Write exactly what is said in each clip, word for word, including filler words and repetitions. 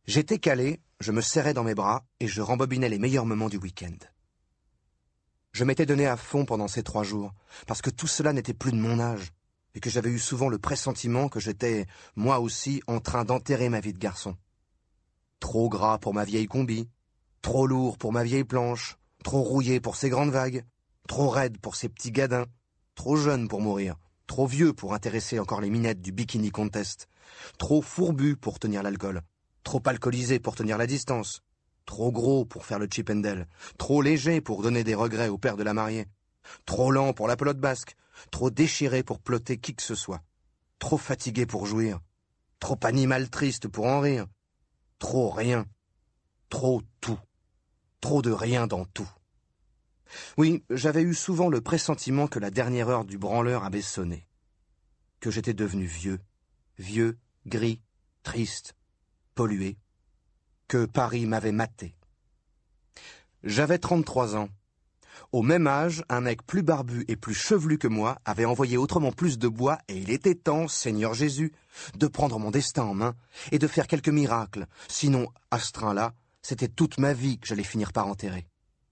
J'étais calé, je me serrais dans mes bras et je rembobinais les meilleurs moments du week-end. Je m'étais donné à fond pendant ces trois jours, parce que tout cela n'était plus de mon âge, et que j'avais eu souvent le pressentiment que j'étais, moi aussi, en train d'enterrer ma vie de garçon. Trop gras pour ma vieille combi, trop lourd pour ma vieille planche, trop rouillé pour ces grandes vagues, trop raide pour ces petits gadins, trop jeune pour mourir, trop vieux pour intéresser encore les minettes du bikini contest, trop fourbu pour tenir l'alcool, trop alcoolisé pour tenir la distance, trop gros pour faire le chip and dale, trop léger pour donner des regrets au père de la mariée, trop lent pour la pelote basque, trop déchiré pour plotter qui que ce soit, trop fatigué pour jouir, trop animal triste pour en rire, trop rien, trop tout, trop de rien dans tout. Oui, j'avais eu souvent le pressentiment que la dernière heure du branleur avait sonné, que j'étais devenu vieux, vieux, gris, triste, pollué, que Paris m'avait maté. J'avais trente-trois ans. Au même âge, un mec plus barbu et plus chevelu que moi avait envoyé autrement plus de bois et il était temps, Seigneur Jésus, de prendre mon destin en main et de faire quelques miracles. Sinon, à ce train-là, c'était toute ma vie que j'allais finir par enterrer.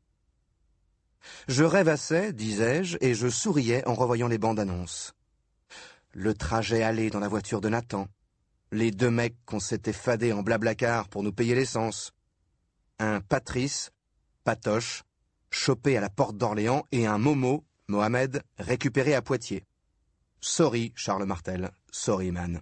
Je rêvassais, disais-je, et je souriais en revoyant les bandes annonces. Le trajet allé dans la voiture de Nathan, les deux mecs qu'on s'était fadés en blablacar pour nous payer l'essence, un Patrice, Patoche, chopé à la porte d'Orléans et un Momo, Mohamed, récupéré à Poitiers. Sorry, Charles Martel, sorry man.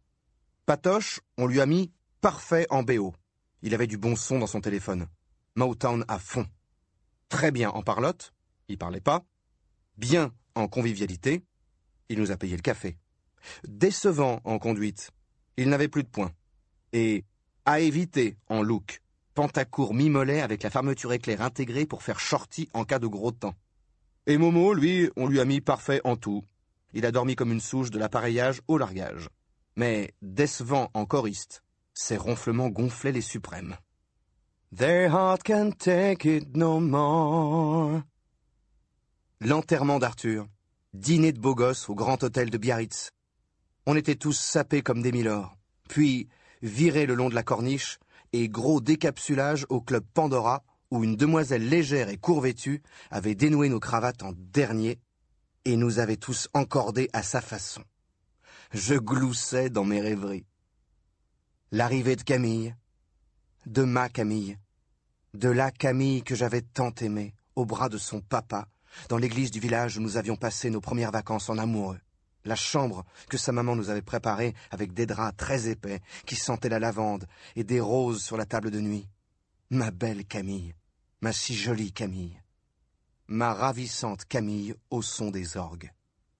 Patoche, on lui a mis parfait en B O. Il avait du bon son dans son téléphone. Motown à fond. Très bien en parlotte, il parlait pas. Bien en convivialité, il nous a payé le café. Décevant en conduite, il n'avait plus de points. Et à éviter en look, pantacourt mi-mollet avec la fermeture éclair intégrée pour faire shorty en cas de gros temps. Et Momo, lui, on lui a mis parfait en tout. Il a dormi comme une souche de l'appareillage au largage. Mais décevant en choriste, ses ronflements gonflaient les suprêmes. Their heart can't take it no more. L'enterrement d'Arthur. Dîner de beaux gosses au grand hôtel de Biarritz. On était tous sapés comme des milords. Puis, virés le long de la corniche et gros décapsulage au club Pandora où une demoiselle légère et court-vêtue avait dénoué nos cravates en dernier et nous avait tous encordés à sa façon. Je gloussais dans mes rêveries. L'arrivée de Camille, de ma Camille, de la Camille que j'avais tant aimée, au bras de son papa, dans l'église du village où nous avions passé nos premières vacances en amoureux. La chambre que sa maman nous avait préparée avec des draps très épais qui sentaient la lavande et des roses sur la table de nuit. Ma belle Camille, ma si jolie Camille, ma ravissante Camille au son des orgues.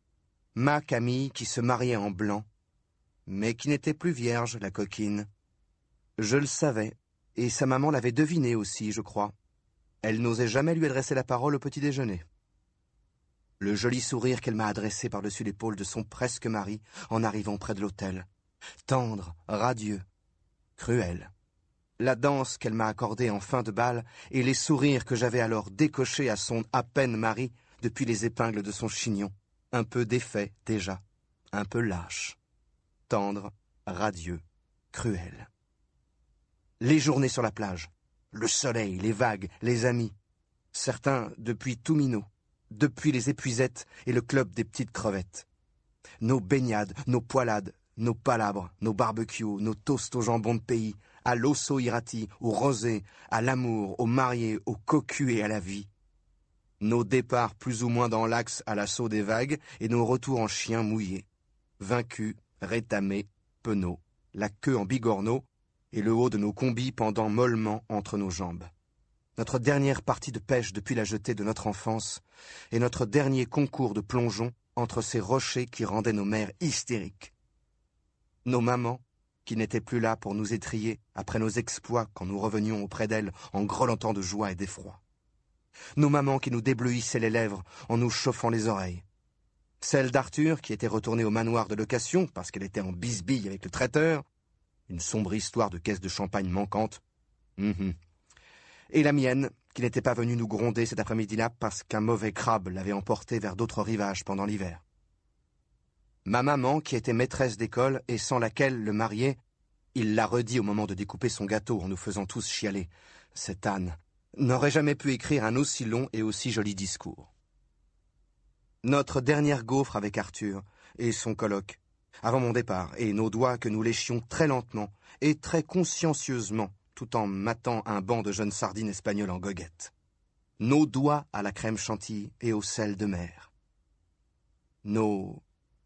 Ma Camille qui se mariait en blanc, mais qui n'était plus vierge, la coquine. Je le savais, et sa maman l'avait deviné aussi, je crois. Elle n'osait jamais lui adresser la parole au petit déjeuner. Le joli sourire qu'elle m'a adressé par-dessus l'épaule de son presque mari en arrivant près de l'autel. Tendre, radieux, cruel. La danse qu'elle m'a accordée en fin de bal et les sourires que j'avais alors décochés à son à peine mari depuis les épingles de son chignon. Un peu défait déjà, un peu lâche. Tendre, radieux, cruel. Les journées sur la plage, le soleil, les vagues, les amis. Certains depuis tout minot, depuis les épuisettes et le club des petites crevettes. Nos baignades, nos poilades, nos palabres, nos barbecues, nos toasts au jambon de pays, à l'osso irati, au rosé, à l'amour, aux mariés, au cocu et à la vie. Nos départs plus ou moins dans l'axe à l'assaut des vagues et nos retours en chiens mouillés. Vaincus, rétamés, penauds, la queue en bigorneau et le haut de nos combis pendant mollement entre nos jambes. Notre dernière partie de pêche depuis la jetée de notre enfance et notre dernier concours de plongeon entre ces rochers qui rendaient nos mères hystériques. Nos mamans, qui n'étaient plus là pour nous étriller après nos exploits quand nous revenions auprès d'elles en grelottant de joie et d'effroi. Nos mamans qui nous débleuissaient les lèvres en nous chauffant les oreilles. Celle d'Arthur qui était retournée au manoir de location parce qu'elle était en bisbille avec le traiteur. Une sombre histoire de caisse de champagne manquante. Mmh. Et la mienne, qui n'était pas venue nous gronder cet après-midi-là parce qu'un mauvais crabe l'avait emporté vers d'autres rivages pendant l'hiver. Ma maman, qui était maîtresse d'école et sans laquelle le marié, Il l'a redit au moment de découper son gâteau en nous faisant tous chialer. Cet âne n'aurait jamais pu écrire un aussi long et aussi joli discours. Notre dernière gaufre avec Arthur et son coloc, avant mon départ, et nos doigts que nous léchions très lentement et très consciencieusement, tout en matant un banc de jeunes sardines espagnoles en goguette. Nos doigts à la crème chantilly et au sel de mer. Nos...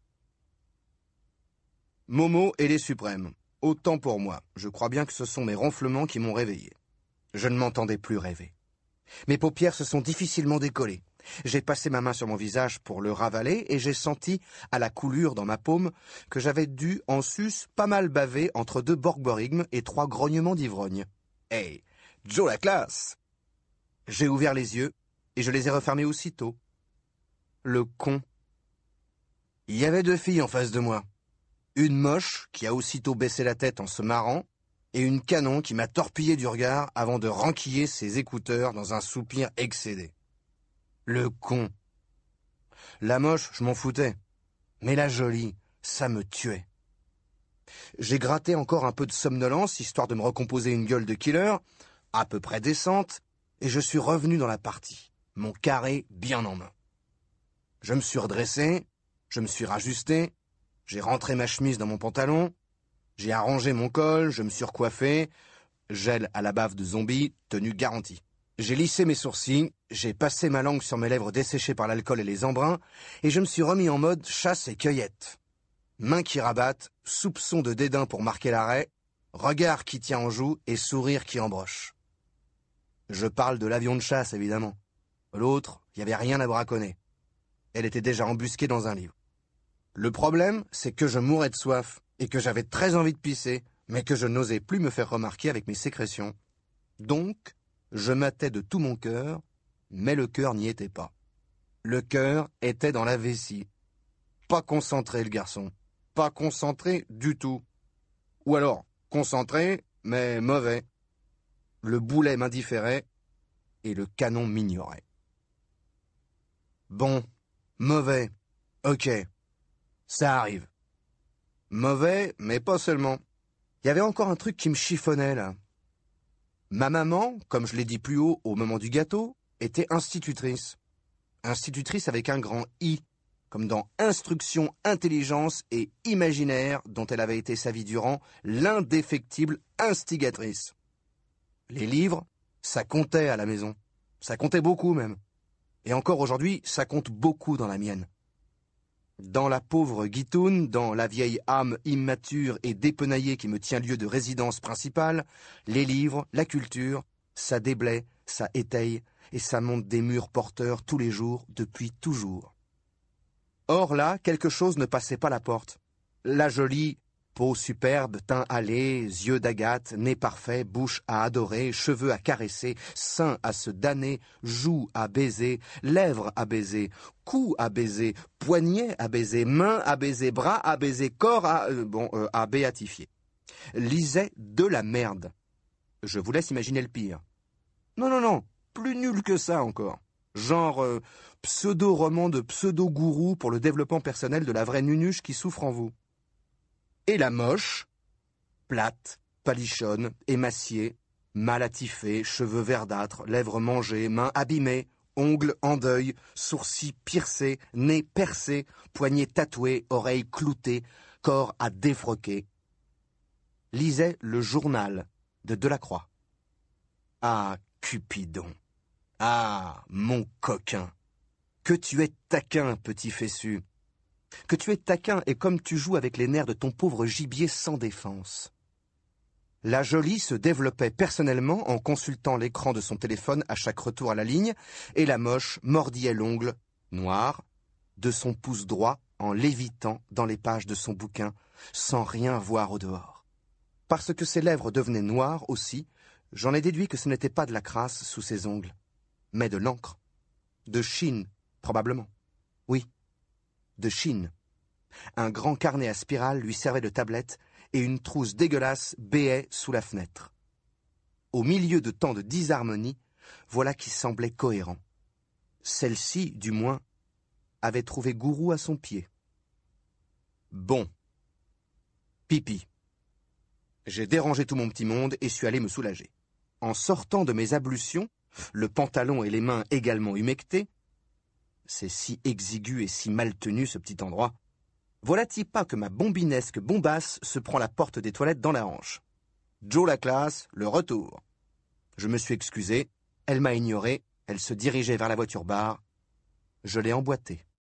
Momo et les suprêmes. Autant pour moi. Je crois bien que ce sont mes ronflements qui m'ont réveillé. Je ne m'entendais plus rêver. Mes paupières se sont difficilement décollées. J'ai passé ma main sur mon visage pour le ravaler et j'ai senti, à la coulure dans ma paume, que j'avais dû, en sus, pas mal baver entre deux borgborigmes et trois grognements d'ivrogne. Hey, Joe la classe! J'ai ouvert les yeux et je les ai refermés aussitôt. Le con. Il y avait deux filles en face de moi. Une moche qui a aussitôt baissé la tête en se marrant et une canon qui m'a torpillé du regard avant de renquiller ses écouteurs dans un soupir excédé. Le con. La moche, je m'en foutais. Mais la jolie, ça me tuait. J'ai gratté encore un peu de somnolence, histoire de me recomposer une gueule de killer, à peu près décente, et je suis revenu dans la partie, mon carré bien en main. Je me suis redressé, je me suis rajusté, j'ai rentré ma chemise dans mon pantalon, j'ai arrangé mon col, je me suis recoiffé, gel à la bave de zombie, tenue garantie. J'ai lissé mes sourcils, j'ai passé ma langue sur mes lèvres desséchées par l'alcool et les embruns, et je me suis remis en mode chasse et cueillette. Mains qui rabattent, soupçon de dédain pour marquer l'arrêt, regard qui tient en joue et sourire qui embroche. Je parle de l'avion de chasse, évidemment. L'autre, il n'y avait rien à braconner. Elle était déjà embusquée dans un livre. Le problème, c'est que je mourais de soif et que j'avais très envie de pisser, mais que je n'osais plus me faire remarquer avec mes sécrétions. Donc, je matais de tout mon cœur, mais le cœur n'y était pas. Le cœur était dans la vessie. Pas concentré, le garçon. Pas concentré du tout. Ou alors, concentré, mais mauvais. Le boulet m'indifférait et le canon m'ignorait. Bon, mauvais, ok, ça arrive. Mauvais, mais pas seulement. Il y avait encore un truc qui me chiffonnait, là. Ma maman, comme je l'ai dit plus haut au moment du gâteau, était institutrice. Institutrice avec un grand I, comme dans Instruction, Intelligence et Imaginaire, dont elle avait été sa vie durant l'indéfectible instigatrice. Les livres, ça comptait à la maison. Ça comptait beaucoup même. Et encore aujourd'hui, ça compte beaucoup dans la mienne. Dans la pauvre Guitoune, dans la vieille âme immature et dépenaillée qui me tient lieu de résidence principale, les livres, la culture, ça déblaye, ça étaye, et ça monte des murs porteurs tous les jours, depuis toujours. Or là, quelque chose ne passait pas la porte. La jolie, peau superbe, teint hâlé, yeux d'agate, nez parfait, bouche à adorer, cheveux à caresser, seins à se damner, joues à baiser, lèvres à baiser, cou à baiser, poignets à baiser, mains à baiser, bras à baiser, corps à... Euh, bon, euh, à béatifier. Lisait de la merde. Je vous laisse imaginer le pire. Non, non, non, plus nul que ça encore. Genre euh, pseudo-roman de pseudo-gourou pour le développement personnel de la vraie nunuche qui souffre en vous. Et la moche, plate, palichonne, émaciée, mal attifée, cheveux verdâtres, lèvres mangées, mains abîmées, ongles en deuil, sourcils piercés, nez percé, poignets tatoués, oreilles cloutées, corps à défroquer, lisait le journal de Delacroix. Ah, Cupidon! Ah, mon coquin! Que tu es taquin, petit fessu! Que tu es taquin et comme tu joues avec les nerfs de ton pauvre gibier sans défense. La jolie se développait personnellement en consultant l'écran de son téléphone à chaque retour à la ligne, et la moche mordillait l'ongle, noir, de son pouce droit en lévitant dans les pages de son bouquin, sans rien voir au dehors. Parce que ses lèvres devenaient noires aussi, j'en ai déduit que ce n'était pas de la crasse sous ses ongles, mais de l'encre. De Chine, probablement. Oui. De Chine. Un grand carnet à spirale lui servait de tablette et une trousse dégueulasse béait sous la fenêtre. Au milieu de tant de disharmonie, voilà qui semblait cohérent. Celle-ci, du moins, avait trouvé gourou à son pied. Bon. Pipi. J'ai dérangé tout mon petit monde et suis allé me soulager. En sortant de mes ablutions, le pantalon et les mains également humectés, c'est si exigu et si mal tenu ce petit endroit, voilà-t-il pas que ma bombinesque bombasse se prend la porte des toilettes dans la hanche. Joe la classe, le retour. Je me suis excusé, elle m'a ignoré, elle se dirigeait vers la voiture bar. Je l'ai emboîtée.